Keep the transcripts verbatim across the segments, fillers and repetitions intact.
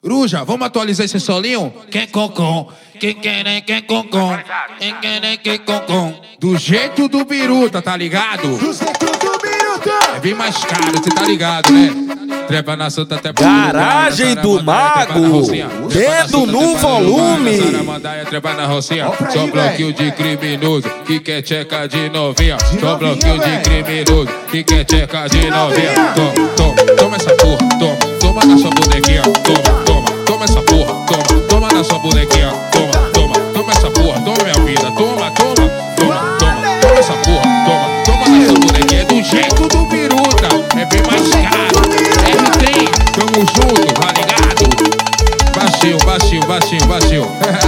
Coruja, vamos atualizar esse solinho? Quem concom, quem quer, quem concom, quem quer, quem concom. Do jeito do biruta, tá ligado? Do jeito do biruta. É bem mais caro, cê tá ligado, né? Trepa na santa até pra Garagem do Mago, dedo no volume. Trepa na rocinha, só bloquinho de criminoso que quer tcheca de novinha. Só bloquinho de criminoso que quer tcheca de novinha. Toma, toma, toma essa porra, toma, toma na sua bonequinha. Toma, toma, toma essa porra, toma, toma na sua bonequinha. Toma, toma, toma essa porra, toma minha vida. Toma, toma, toma, toma, toma essa porra, toma, toma na sua bonequinha. É do jeito do biruta, é bem mais caro. R três, tamo junto, tá ligado? Baixinho, baixinho, baixinho, baixinho.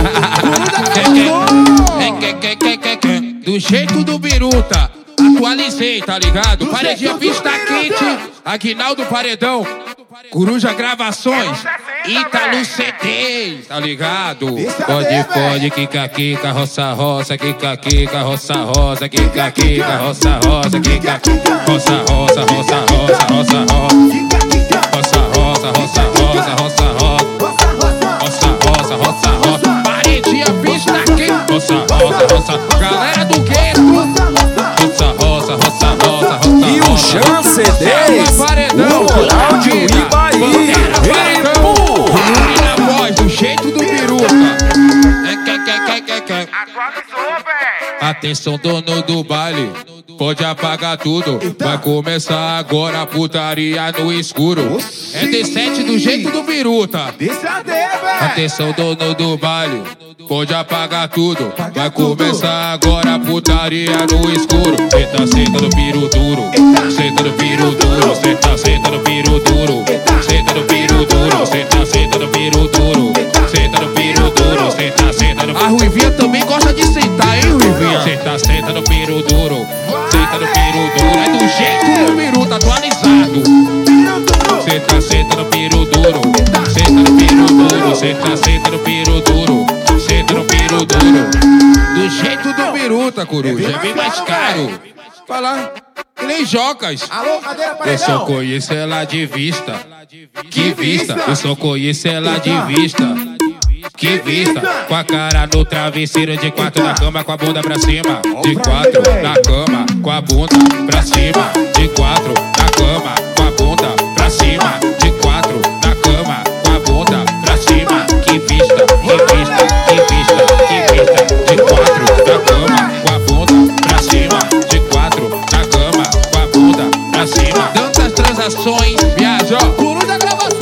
Do jeito do biruta, atualizei, tá ligado? Paredinha pista quente, Aguinaldo Paredão, Coruja Gravações, Ítalo C D, tá ligado? Pode, pode, quica, quica, roça, roça, quica, quica, roça, roça, quica, quica, roça, roça, quica, roça, roça, roça, roça, roça, roça, roça, roça, roça, roça, roça, roça, roça, roça, roça, paredinha pista quente, roça, roça, roça, galera do gueto, roça, roça, roça, roça, roça, e o Chance dez, o moral de Ibaí, empurra na voz, do jeito do biruta. Atenção, dono do baile, pode apagar tudo. Vai começar agora a putaria no escuro. É D sete do jeito do biruta. Atenção, dono do baile, pode apagar tudo. Vai começar agora a putaria no escuro. Senta, senta no piru duro. Senta no piru duro. Senta, senta no piru duro. Senta no piru duro. Senta, senta no piru duro. Senta no piru duro. Senta, senta no piru duro. A Ruivinha também gosta de sentar, hein, Ruivinha? Senta, senta no piru duro. Senta no piru duro. É do jeito do biruta atualizado. Senta, senta no piru duro. Senta no piru duro. Senta, senta no piru duro. Senta no piru duro. Do jeito do biruta, Coruja, é bem mais caro. Fala, que nem jocas. Alô, cadeira, Eu só paredão. conheço ela de vista. Que vista? Eu só conheço ela de vista. Que vista? Com a cara no travesseiro, de quatro na cama, com a bunda pra cima. De quatro na cama, com a bunda pra cima. De quatro na cama, com a bunda pra cima. De quatro na cama, com a bunda pra cima. Que vista, que vista, que vista, que vista. De quatro na cama, com a bunda pra cima. De quatro na cama, com a bunda pra cima. Tantas transações, viaja, Coruja Gravações.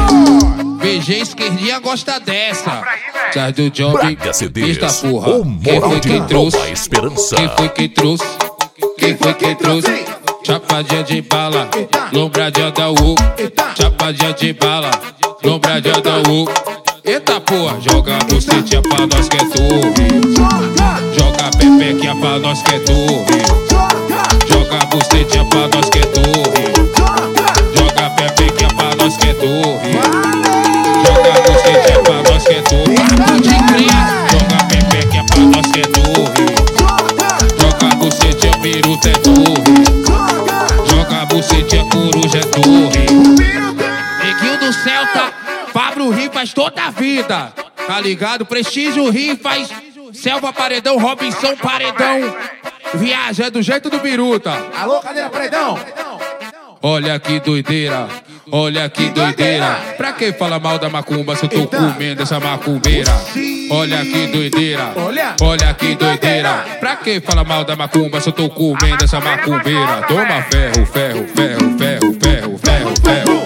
V G esquerdinha gosta dessa. Sai do job, Braga C Ds, pista porra. o Quem moral foi de quem trouxe? Nova Esperança. Quem foi quem trouxe? Quem foi quem trouxe? Chapadinha de bala, lombradinha da U. Chapadinha de bala, lombradinha da U. Eita porra, joga bucetinha pra nós que é torre. Joga pepequinha pra nós que é torre. Joga bucetinha pra nós que é torre. Joga pepequinha pra nós que é torre. Joga bucetinha pra nós que é torre. Pode crer. Joga pepequinha pra nós que é torre. Joga bucetinha, biruta é torre. Joga bucetinha, coruja é torre. Neguinho do Celta, Pablo Rifas toda a vida. Tá ligado? Prestígio Rifas, Selva Paredão, Robinson Paredão. Viaja é do jeito do biruta. Alô, cadeira, paredão. Olha que doideira, olha que doideira. Pra que fala mal da macumba se eu tô comendo essa macumbeira? Olha que doideira, olha que doideira. Pra que fala mal da macumba se eu tô comendo essa macumbeira? Toma ferro, ferro, ferro, ferro, ferro, ferro, ferro.